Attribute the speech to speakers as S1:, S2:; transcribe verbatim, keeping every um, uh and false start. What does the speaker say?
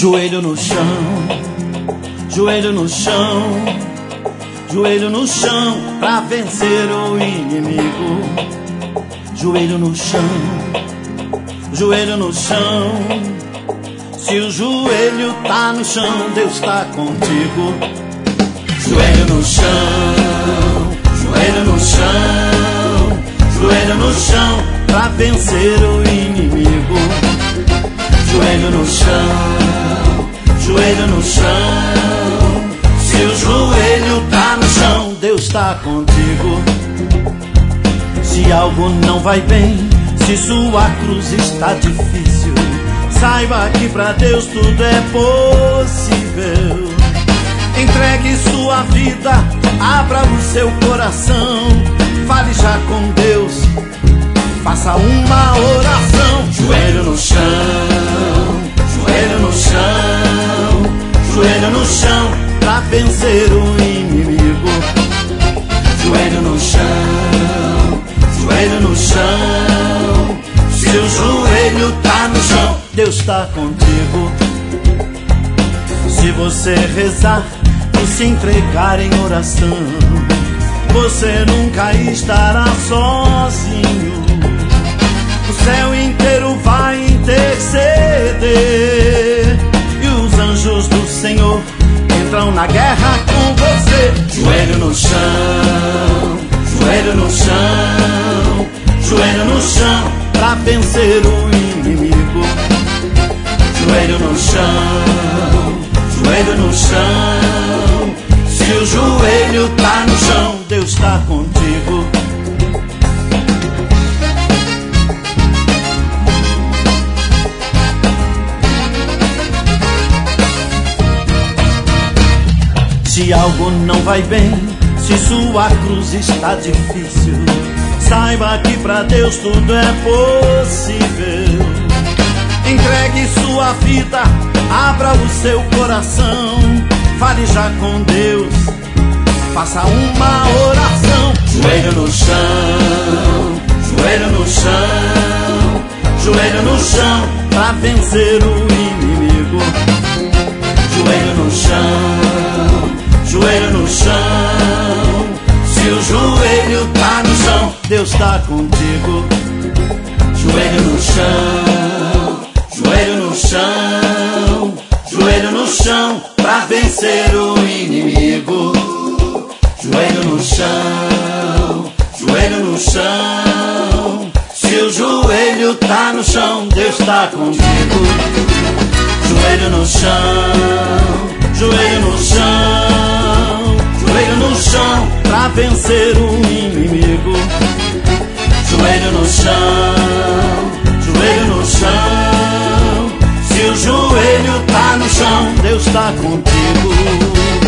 S1: Joelho no chão, joelho no chão, joelho no chão pra vencer o inimigo. Joelho no chão, joelho no chão. Se o joelho tá no chão, Deus tá contigo. Joelho no chão, joelho no chão, joelho no chão pra vencer o inimigo. Joelho no chão, joelho no chão. Se o joelho tá no chão, Deus tá contigo. Se algo não vai bem, se sua cruz está difícil, saiba que pra Deus tudo é possível. Entregue sua vida, abra o seu coração, fale já com Deus, faça uma oração. Joelho no chão, joelho no chão, joelho no chão pra vencer o inimigo. Joelho no chão, joelho no chão. Se o joelho tá no chão, Deus tá contigo. Se você rezar e se entregar em oração, você nunca estará sozinho. O céu inteiro vai interceder e os anjos do Senhor entram na guerra com você. Joelho no chão, joelho no chão, joelho no chão pra vencer o inimigo. Joelho no chão, joelho no chão. Se o joelho tá no chão, Deus tá contigo. Se algo não vai bem, se sua cruz está difícil, saiba que pra Deus tudo é possível. Entregue sua vida, abra o seu coração, fale já com Deus, faça uma oração. Joelho no chão, joelho no chão, joelho no chão pra vencer o inimigo. Joelho no chão, joelho no chão. Se o joelho tá no chão, Deus tá contigo. Joelho no chão, joelho no chão, joelho no chão pra vencer o inimigo. Joelho no chão, joelho no chão. Se o joelho tá no chão, Deus tá contigo. Joelho no chão, joelho no chão, joelho no chão pra vencer o inimigo. Joelho no chão, joelho no chão. Se o joelho tá no chão, Deus tá contigo.